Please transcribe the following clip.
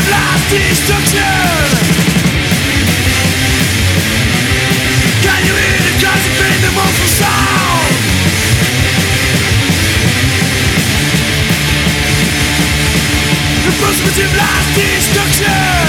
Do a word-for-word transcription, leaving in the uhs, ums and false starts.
last destruction. Can you hear the guns of pain, the mournful sound? The persecutive last destruction.